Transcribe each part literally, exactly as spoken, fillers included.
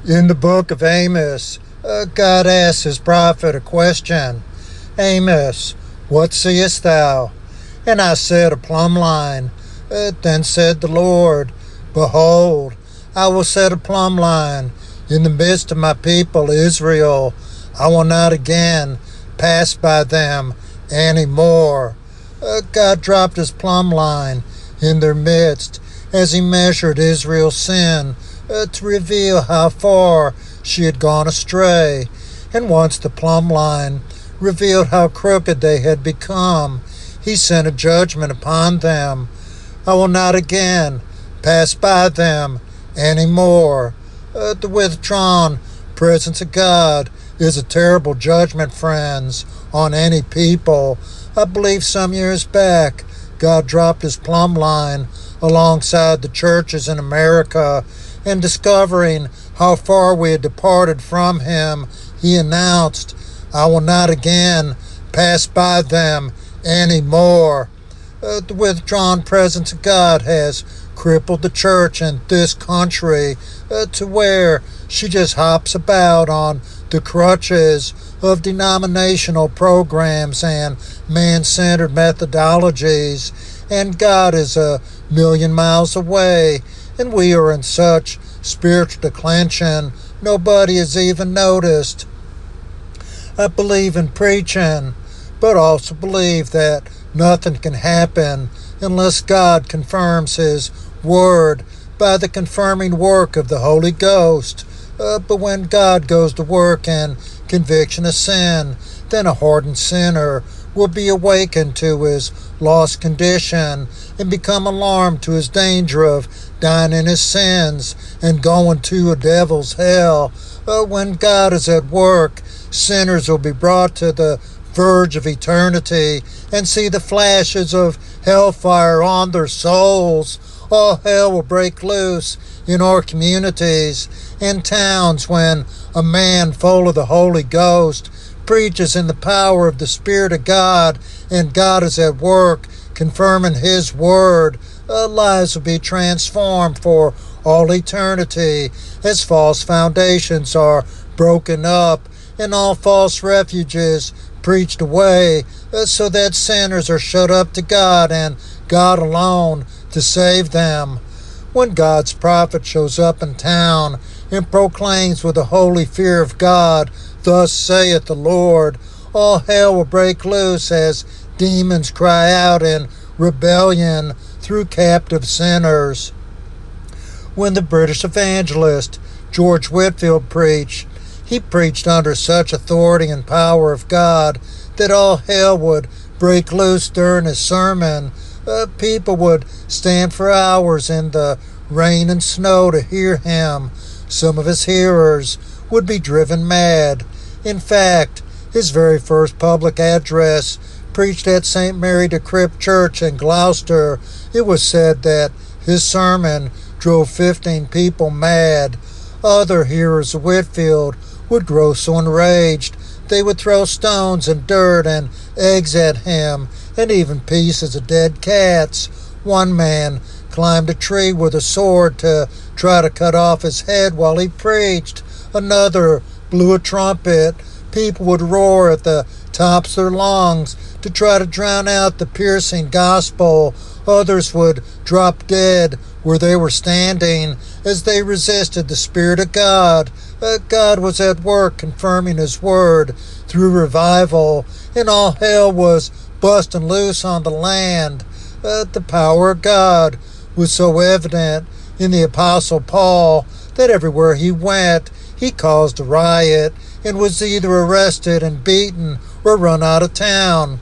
In the book of Amos, uh, God asks his prophet a question. Amos, what seest thou? And I said, a plumb line. Uh, then said the Lord, behold, I will set a plumb line in the midst of my people Israel. I will not again pass by them any more. Uh, God dropped his plumb line in their midst as he measured Israel's sin uh, to reveal how far she had gone astray. And once the plumb line revealed how crooked they had become, he sent a judgment upon them. I will not again pass by them any more. Uh, the withdrawn presence of God is a terrible judgment, friends, on any people. I believe some years back, God dropped his plumb line alongside the churches in America, and discovering how far we had departed from him, he announced, I will not again pass by them any more. Uh, the withdrawn presence of God has crippled the church in this country uh, to where she just hops about on the crutches of denominational programs and man-centered methodologies, and God is a million miles away, and we are in such spiritual declension nobody has even noticed. I believe in preaching, but also believe that nothing can happen unless God confirms his word by the confirming work of the Holy Ghost. Uh, but when God goes to work in conviction of sin, then a hardened sinner will be awakened to his lost condition and become alarmed to his danger of dying in his sins and going to a devil's hell. Uh, when God is at work, sinners will be brought to the verge of eternity and see the flashes of hellfire on their souls. All hell will break loose in our communities and towns when a man full of the Holy Ghost preaches in the power of the Spirit of God, and God is at work confirming his word. Uh, lives will be transformed for all eternity as false foundations are broken up and all false refuges preached away, uh, so that sinners are shut up to God and God alone to save them. When God's prophet shows up in town and proclaims with a holy fear of God, thus saith the Lord, all hell will break loose as demons cry out in rebellion through captive sinners. When the British evangelist George Whitefield preached, he preached under such authority and power of God that all hell would break loose during his sermon. Uh, people would stand for hours in the rain and snow to hear him. Some of his hearers would be driven mad. In fact, his very first public address, preached at Saint Mary de Crypt Church in Gloucester, it was said that his sermon drove fifteen people mad. Other hearers of Whitefield would grow so enraged they would throw stones and dirt and eggs at him, and even pieces of dead cats. One man climbed a tree with a sword to try to cut off his head while he preached. Another blew a trumpet. People would roar at the tops of their lungs to try to drown out the piercing gospel. Others would drop dead where they were standing as they resisted the Spirit of God. Uh, God was at work confirming his word through revival, and all hell was busting loose on the land. Uh, the power of God was so evident in the Apostle Paul that everywhere he went, he caused a riot and was either arrested and beaten or run out of town.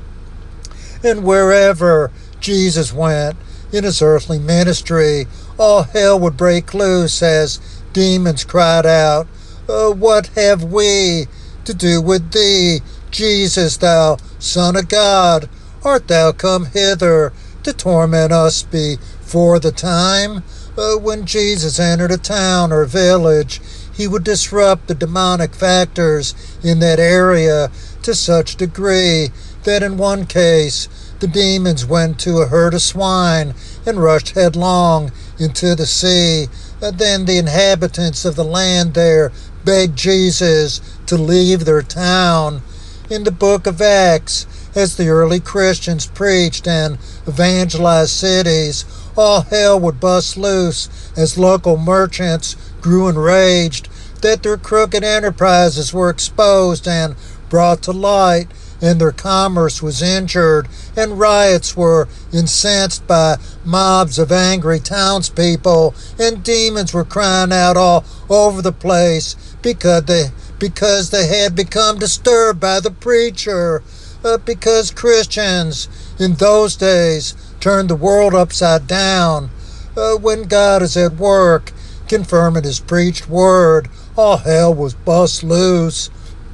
And wherever Jesus went in his earthly ministry, all hell would break loose as demons cried out, uh, what have we to do with thee, Jesus, thou Son of God? Art thou come hither to torment us before the time? Uh, when Jesus entered a town or village, he would disrupt the demonic factors in that area to such degree that in one case the demons went to a herd of swine and rushed headlong into the sea. Uh, then the inhabitants of the land there begged Jesus to leave their town. In the book of Acts, as the early Christians preached and evangelized cities, all hell would bust loose as local merchants grew enraged that their crooked enterprises were exposed and brought to light, and their commerce was injured, and riots were incensed by mobs of angry townspeople, and demons were crying out all over the place because they, because they had become disturbed by the preacher. Uh, because Christians in those days turned the world upside down. Uh, when God is at work, confirming his preached word, all hell was bust loose.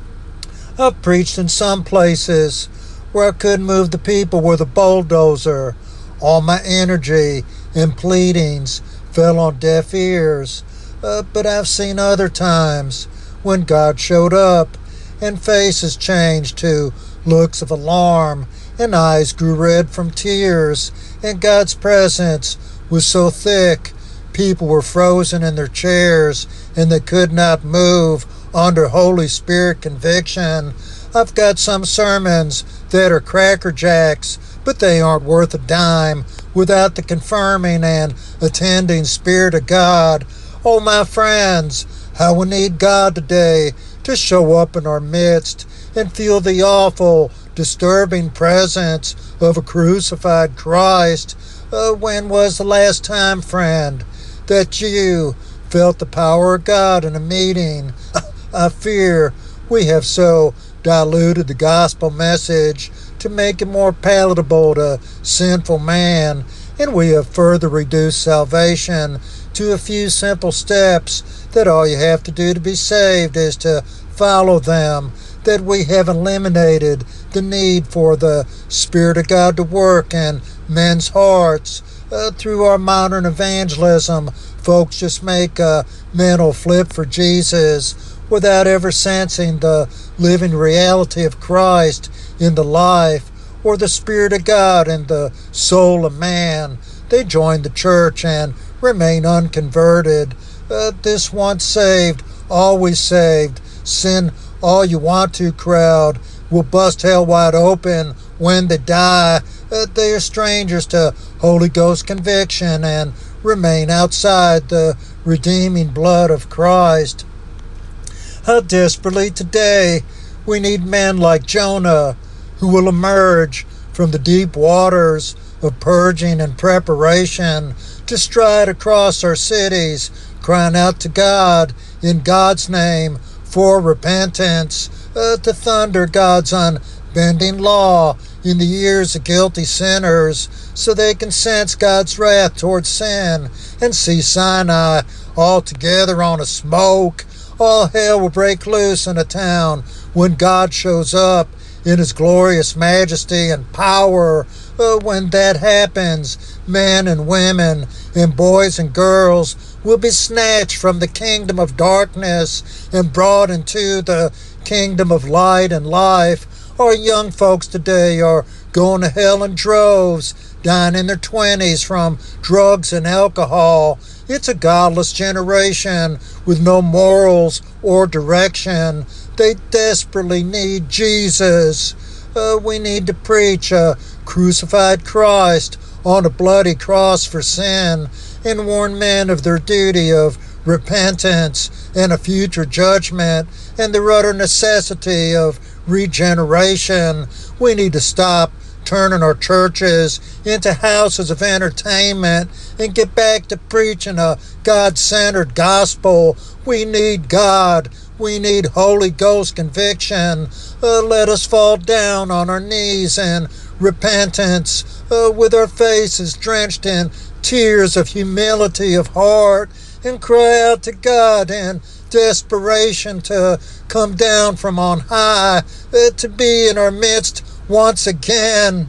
I've preached in some places where I couldn't move the people with a bulldozer. All my energy and pleadings fell on deaf ears. Uh, but I've seen other times when God showed up and faces changed to looks of alarm and eyes grew red from tears, and God's presence was so thick people were frozen in their chairs and they could not move under Holy Spirit conviction. I've got some sermons that are cracker jacks, but they aren't worth a dime without the confirming and attending Spirit of God. Oh, my friends, how we need God today to show up in our midst and feel the awful, disturbing presence of a crucified Christ. Uh, when was the last time, friend, that you felt the power of God in a meeting? I fear we have so diluted the gospel message to make it more palatable to sinful man, and we have further reduced salvation to a few simple steps that all you have to do to be saved is to follow them, that we have eliminated the need for the Spirit of God to work in men's hearts. Uh, through our modern evangelism, folks just make a mental flip for Jesus without ever sensing the living reality of Christ in the life or the Spirit of God in the soul of man. They join the church and remain unconverted. Uh, this once saved, always saved, sin all you want to crowd will bust hell wide open when they die. Uh, they are strangers to Holy Ghost conviction and remain outside the redeeming blood of Christ. How desperately today we need men like Jonah who will emerge from the deep waters of purging and preparation to stride across our cities, crying out to God in God's name for repentance, uh, to thunder God's unbending law in the ears of guilty sinners so they can sense God's wrath towards sin and see Sinai all together on a smoke. All hell will break loose in a town when God shows up in his glorious majesty and power. Uh, when that happens, men and women and boys and girls will be snatched from the kingdom of darkness and brought into the kingdom of light and life. Our young folks today are going to hell in droves, dying in their twenties from drugs and alcohol. It's a godless generation with no morals or direction. They desperately need Jesus. Uh, we need to preach a crucified Christ on a bloody cross for sin and warn men of their duty of repentance and a future judgment and the utter necessity of regeneration. We need to stop turning our churches into houses of entertainment and get back to preaching a God-centered gospel. We need God. We need Holy Ghost conviction. Uh, let us fall down on our knees in repentance uh, with our faces drenched in tears of humility of heart and cry out to God in desperation to come down from on high, uh, to be in our midst once again.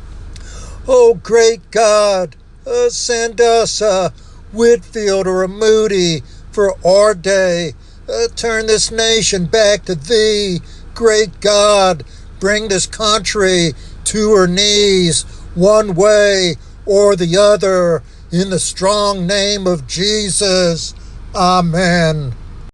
Oh, great God, uh, send us a Whitfield or a Moody for our day. Uh, turn this nation back to thee, great God. Bring this country to her knees, one way or the other, in the strong name of Jesus. Amen.